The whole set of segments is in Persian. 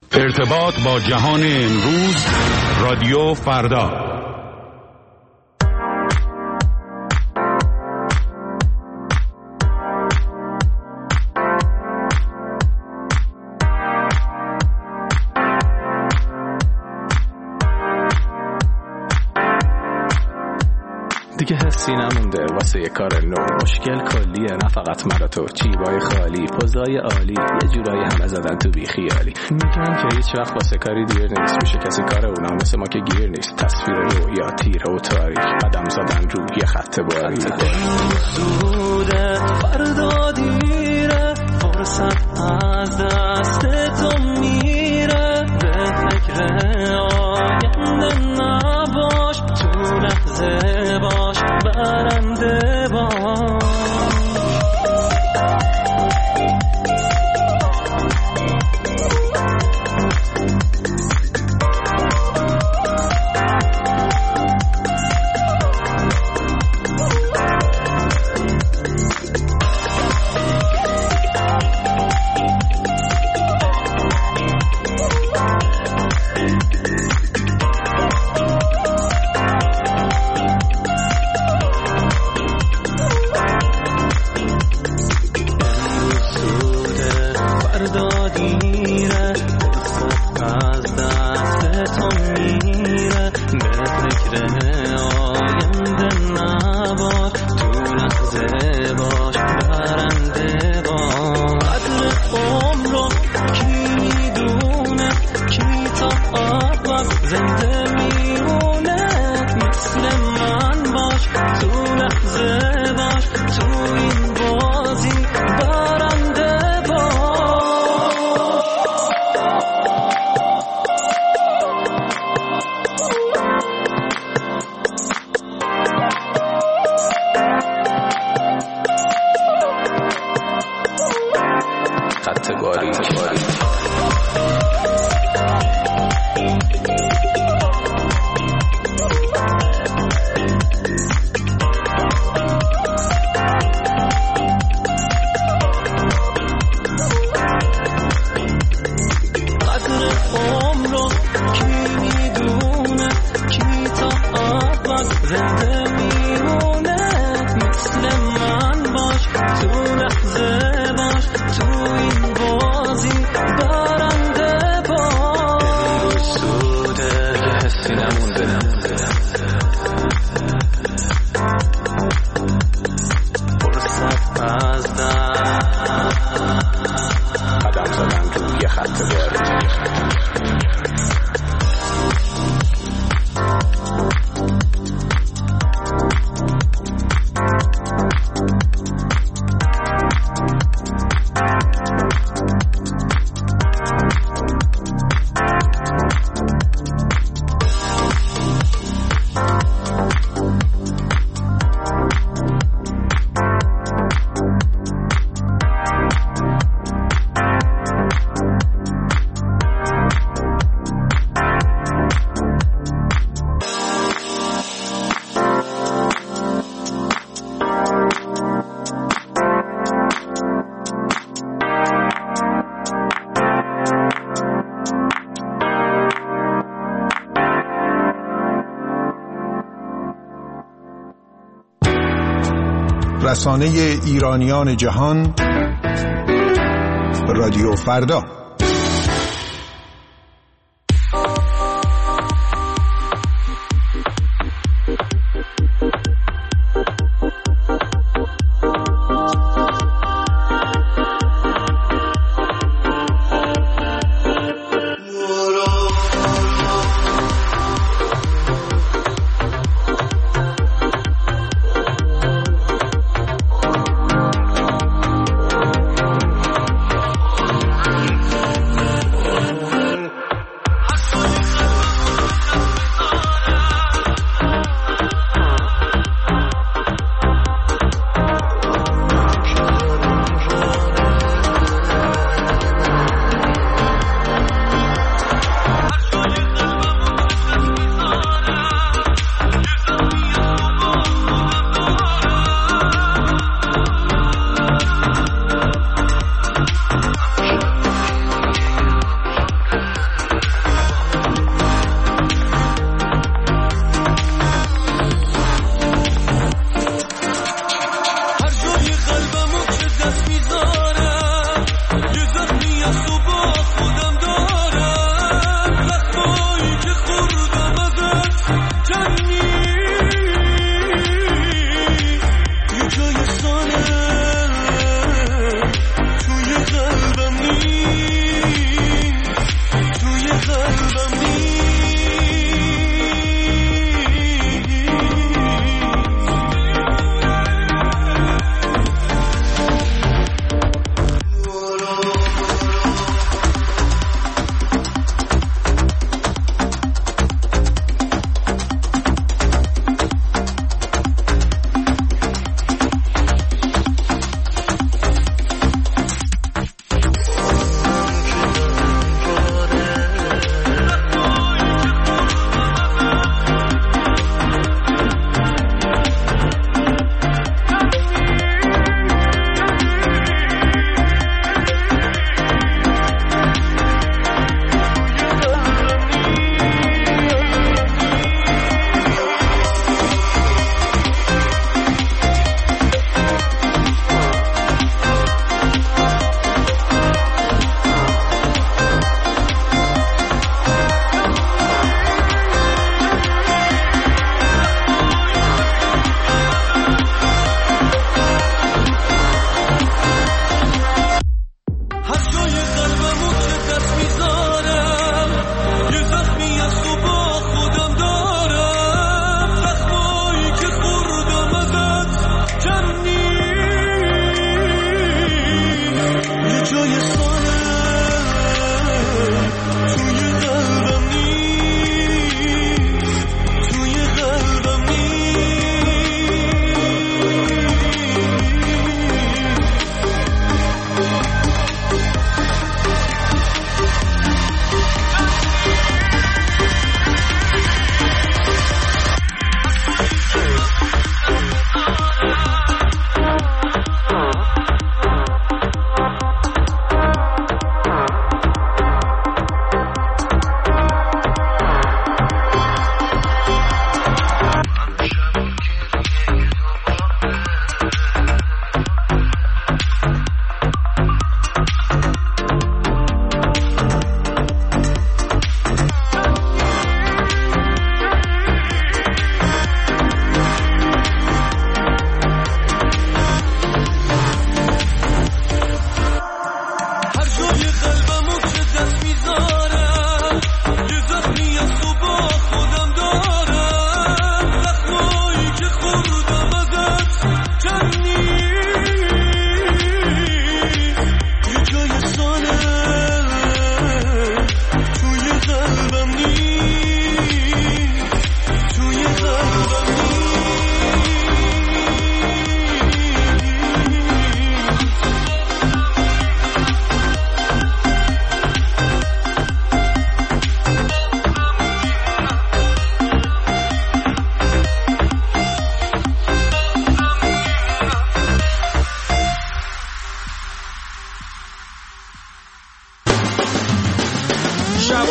ارتباط با جهان امروز، رادیو فردا. دیگه حسی نمونده واسه یه کار نو، مشکل کلیه نه فقط من و تو، جیبای خالی، پوزای عالی، یه جورایی همه زدن تو بی خیالی. میگن که هیچ وقت واسه کاری دیر نیست، میشه کسی کار اونا مثل ما که گیر نیست. تصویر رویا تیره و تاریک، قدم زدن رو یه خط باری. زوده فردا دیره، فرصت از دست تو میره، به فکر آینده نباش، تو لحظه باش، برنده باش. رسانه ایرانیان جهان، رادیو فردا.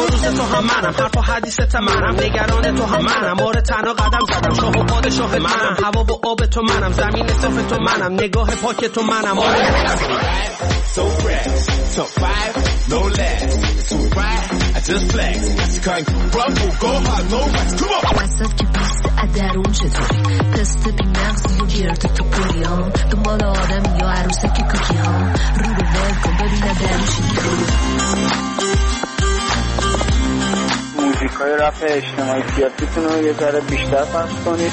روز تو هم منم، حرف و حدیث منم، نگران تو هم منم، آره تنها قدم زدم، شاه و پادشاه منم، هوا و آب تو منم، زمین صاف تو منم، نگاه پاک تو منم. So fresh, top 5, no less. So right, I just flex. You can't crumble, go hard, no rest. Come on. وسط که پست ادرون چطوری پست بی مغزی و گرد تو پولیام دنبال آدم یا عروسه که کوکی ها رو ول کن ببینه درش موزیکای رپ اجتماعی سیاسیتون رو یه ذره بیشتر پخش کنید.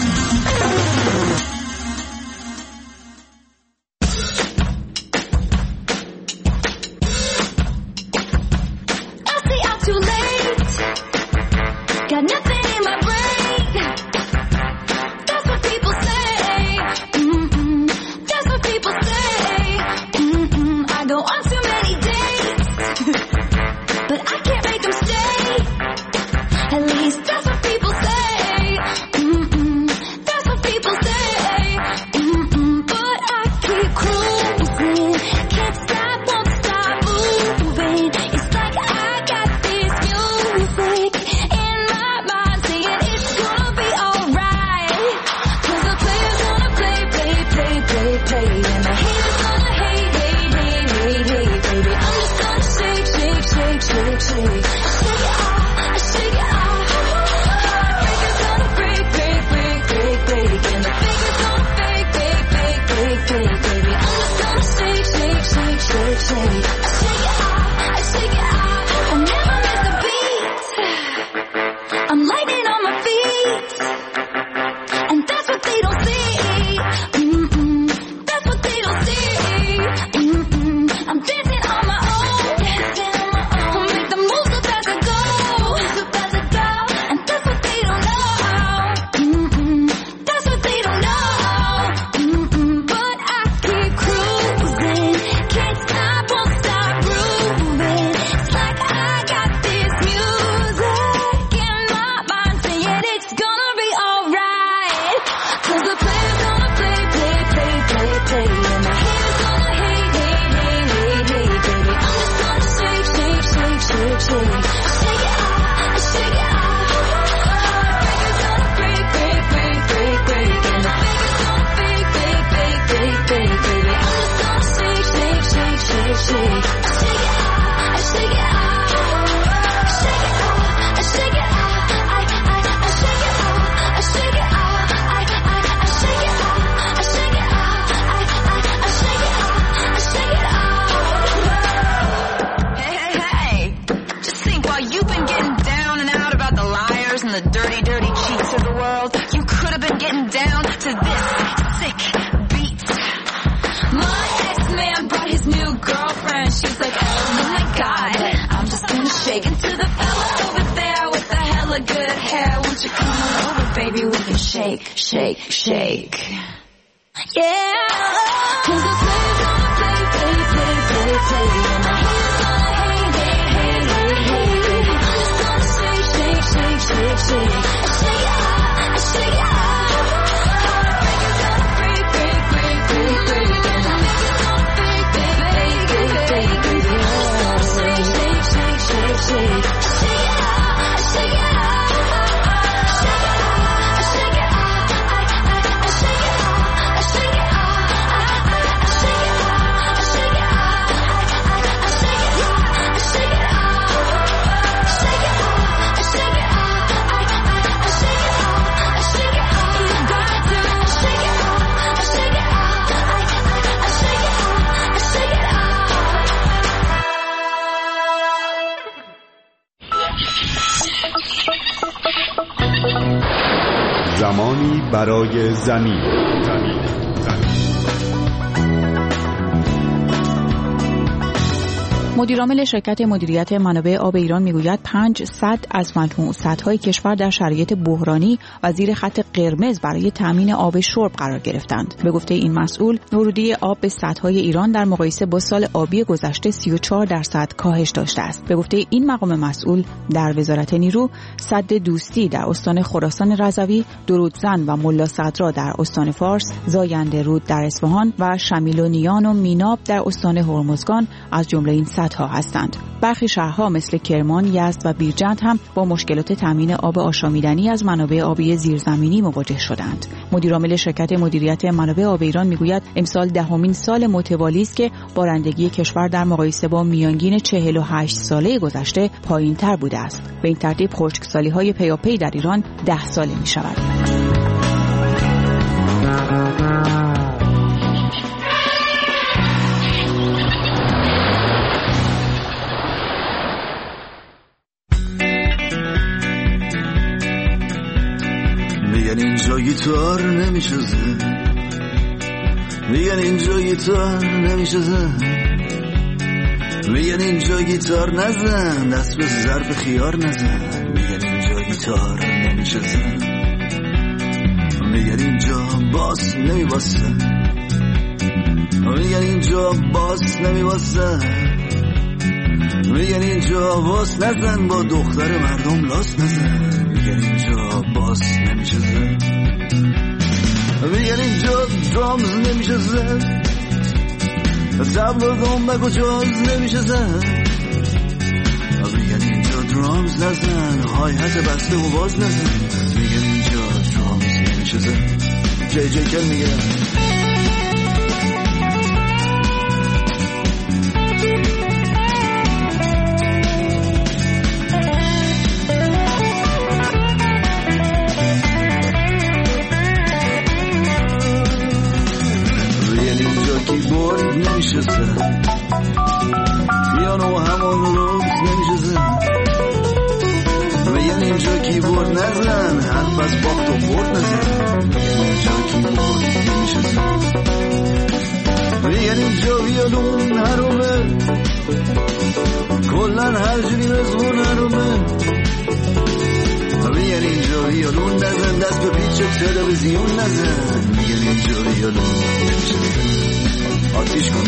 زمانی برای زمین. مدیرعامل شرکت مدیریت منابع آب ایران میگوید 5 سد از مجموع سدهای کشور در شرایط بحرانی و زیر خط قرمز برای تامین آب شرب قرار گرفتند. به گفته این مسئول، ورودی آب به سدهای ایران در مقایسه با سال آبی گذشته 34% کاهش داشته است. به گفته این مقام مسئول، در وزارت نیرو، سد دوستی در استان خراسان رضوی، درودزن و ملا صدرا در استان فارس، زاینده رود در اصفهان و شمیلونیان و میناب در استان هرمزگان از جمله این سدها هستند. برخی شهرها مثل کرمان، یزد و بیرجند هم با مشکلات تامین آب آشامیدنی از منابع آبی زیرزمینی مواجه شدند. مدیرعامل شرکت مدیریت منابع آب ایران میگوید امسال 10مین سال متوالی است که بارندگی کشور در مقایسه با میانگین 48 ساله گذشته پایین‌تر بوده است. به این ترتیب خشکسالی‌های پیاپی در ایران 10 ساله می‌شود. میگن اینجا گیتار نمیشه زد، میگن اینجا گیتار نمیشه زد، میگن اینجا گیتار نزن، دست به ظرف خیار نزن، میگن اینجا گیتار نمیشه زد، میگن اینجا باس نمیباسه، میگن اینجا باس نمیباسه، میگن اینجا باس نزن، با دختر مردم لاس نزن، میگن اینجا باس نمیشه زد، میگن اینجا درامز نمیشه زد، تبل و دنبک و جاز نمیشه زد، میگن اینجا درامز نزن، های حت بسته و باز نزن، میگن اینجا درامز نمیشه زد. جی کل میگه کیبورد نمیشه زد، پیانو همون روز نمیشه زد، میگن اینجا کیبورد نزن، حرف از باخت و برد نزن، میگن اینجا کیبورد نمیشه زد، میگن اینجا ویولون هرومه، کلن هر جوری رزمون هرومه، میگن اینجا ویولون نزن، دست به پیچ تلویزیون نزن، میگن اینجا ویولون نمیشه زد. آتیش کن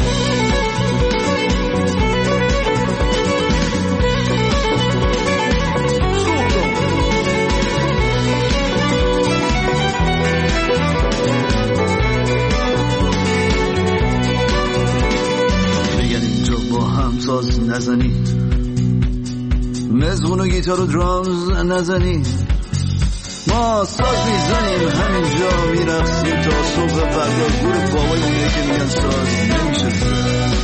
میگن اینجا با هم ساز نزنی، مزغون و گیتار و درامز نزنی، ما ساز میزنیم همینجا میرقصیم تا صبح فردا، گور بابای اونه که میگن ساز نمیشه زد.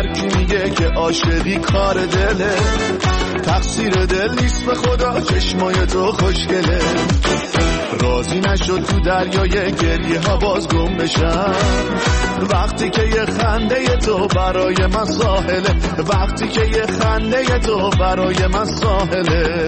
هر کی میگه که عاشقی کار دله، تقصیر دل نیست به خدا، چشمای تو خوشگله. راضی نشد تو دریای گریه ها باز گم بشم، وقتی که یه خنده تو برای من ساحله، وقتی که یه خنده تو برای من ساحله.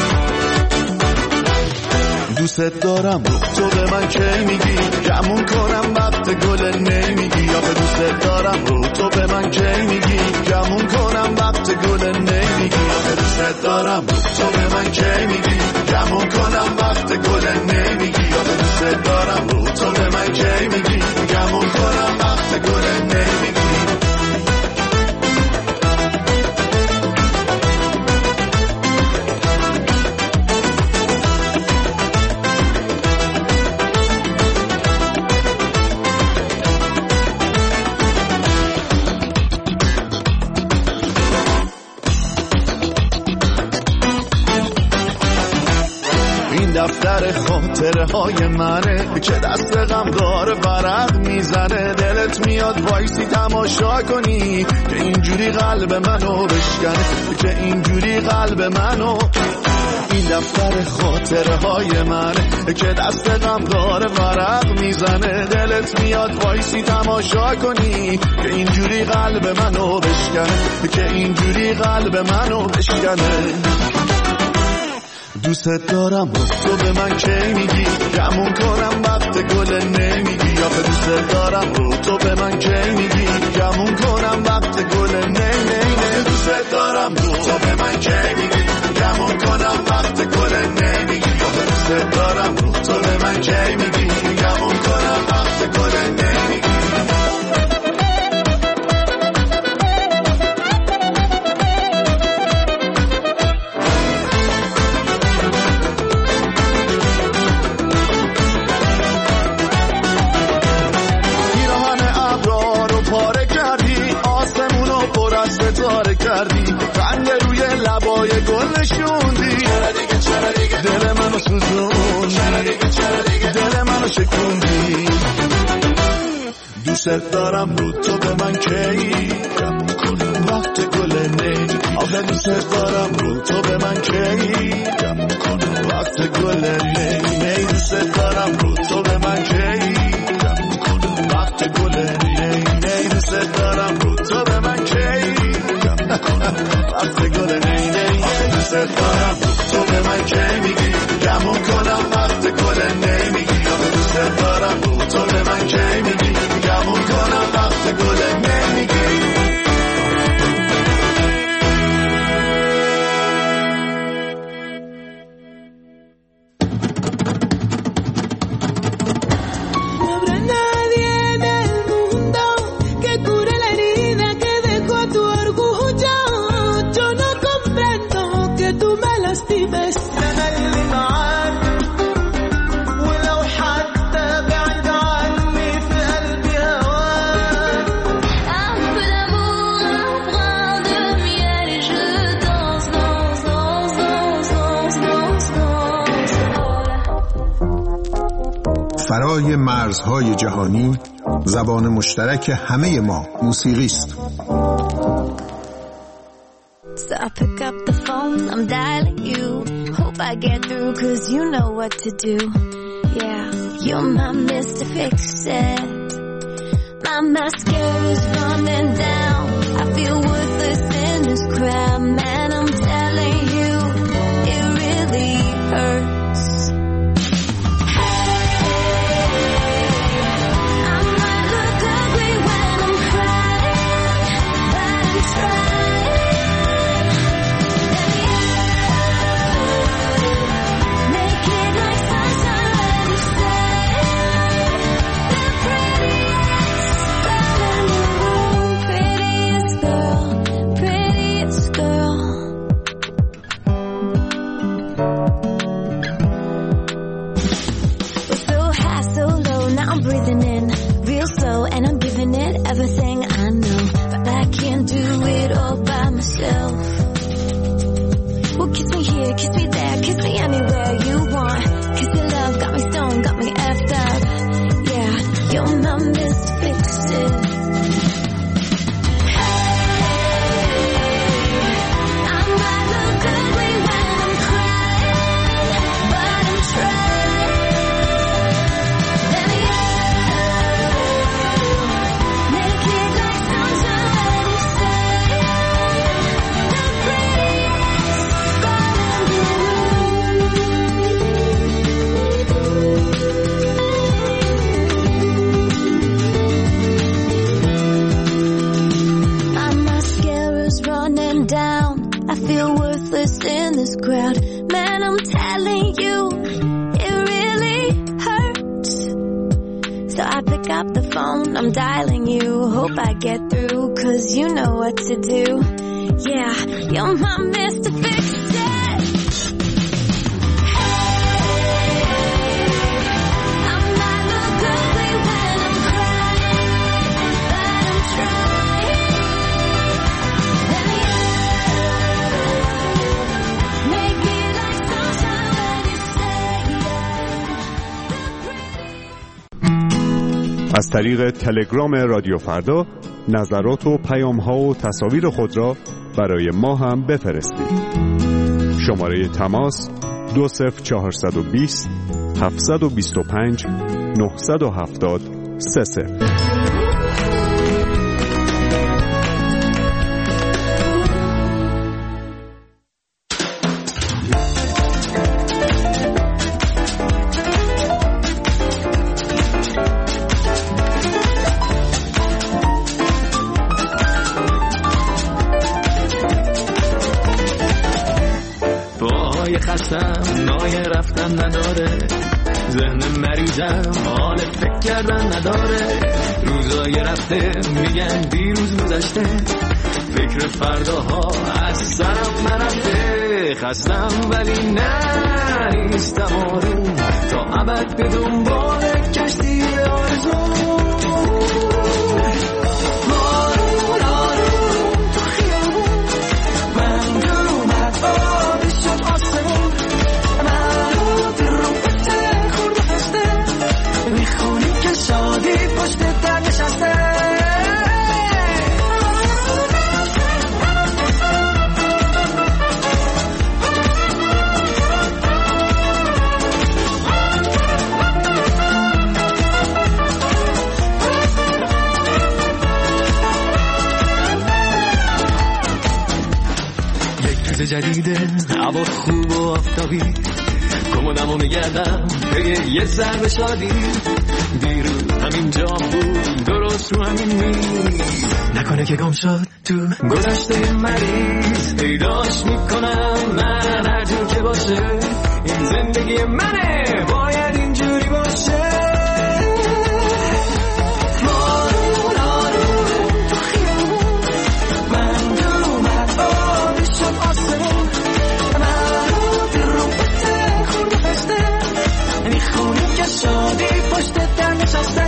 دوست دارم تو به من کی میگی، گمون کنم وقت گل نمیگی. آخه دوست دارم تو به من کی میگی، گمون کنم وقت گل نمیگی. آخه دوست دارم تو به من کی میگی، گمون کنم وقت گل نمیگی. آخه دوست دارم تو به من کی میگی، گمون کنم وقت گل نمیگی. دفتر خاطره های منه که دست غم داره ورق میزنه. دلت میاد وایسی تماشا کنی که اینجوری قلب منو بشکنه، که اینجوری قلب منو. این دفتر خاطره های منه که دست غم داره ورق میزنه. دلت میاد وایسی تماشا کنی که اینجوری قلب منو بشکنه، که اینجوری قلب منو بشکنه. دوست دارم تو به من کی میگی، گمون کنم وقت گل نمیگی. آخه دوست دارم تو به من کی میگی، گمون کنم وقت گل نمیگی. دوست دارم تو به من کی میگی، گمون کنم وقت گل نمیگی. آخه دوست دارم تو به من کی میگی، گمون کنم وقت گل نمیگی. رنگ روی لبای گل نشوندی، دل منو سوزوندی، دل منو شکوندی. دوست دارم تو به من کی، گمون کنم وقت گل نمیگی. آخه دوست دارم تو به من کی، گمون کنم وقت گل نمیگی. دوست دارم تو به من کی، گمون کنم وقت گل نمیگی. دوست دارم تو به من کی، وقت گل نمیگی. دوست دارم تو به من کی میگی، گمون کنم وقت گل نمیگی. دوست دارم تو به من کی میگی، گمون کنم وقت گل نمیگی. فرای مرزهای جهانی زبان مشترک همه ما موسیقی است. So I pick up the phone, I'm dialing you. Hope I get through cause you know what to do. Yeah, you're my Mr. Fix-It. My mascara's running down. I feel worthless in this crowd. Man, I'm telling you, it really hurts. Everything I know, but I can't do it all by myself. Well, kiss me here, kiss me there, kiss me anywhere you want. Kiss your love, got me stoned, got me effed up. Yeah, you're my Mr. Fix-It. Hey. So I pick up the phone, I'm dialing you. Hope I get through, 'cause you know what to do. Yeah, you're my Mr. Fix-It. I might look ugly when I'm crying, but I'm trying. And you make me like sunshine when you say it. از طریق تلگرام رادیو فردا نظرات و پیام‌ها و تصاویر خود را برای ما هم بفرستید. شماره تماس 20420 725 970 30. خستم نای رفتن نداره، ذهن مریضم حال فکر کردن نداره. روزای رفته میگن دیروز گذشته، فکر فرداها از سرم نرفته. خستم ولی نه نیستم آروم، تا ابد به دنبال کشتی آرزو. جدیده هوا خوب و آفتابی، کمونمو میگردم به یه ضرب شادی. دیروز همین جا بود درست رو همین میز، نکنه که گم شد تو گذشته مریض. پیداش میکنم من هر جور که باشه، این زندگی منه باید اینجوری باشه. شادی پشت در نشسته.